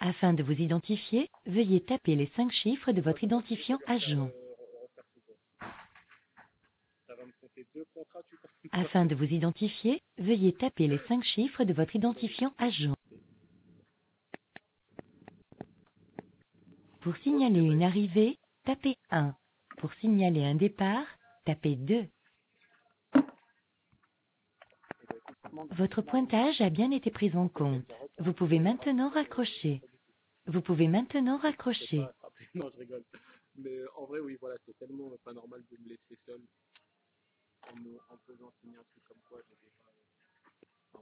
Afin de vous identifier, veuillez taper les 5 chiffres de votre identifiant agent. Ça va me compter 2 contrats, tu comprends? Afin de vous identifier, veuillez taper les 5 chiffres de votre identifiant agent. Pour signaler une arrivée, tapez 1. Pour signaler un départ, tapez 2. Votre pointage a bien été pris en compte. Vous pouvez maintenant raccrocher. Vous pouvez maintenant C'est pas raccrocher. attrapé. Non, je rigole. Mais en vrai, oui, voilà, c'est tellement pas normal de me laisser seul en me faisant signer un truc comme quoi je vais pas.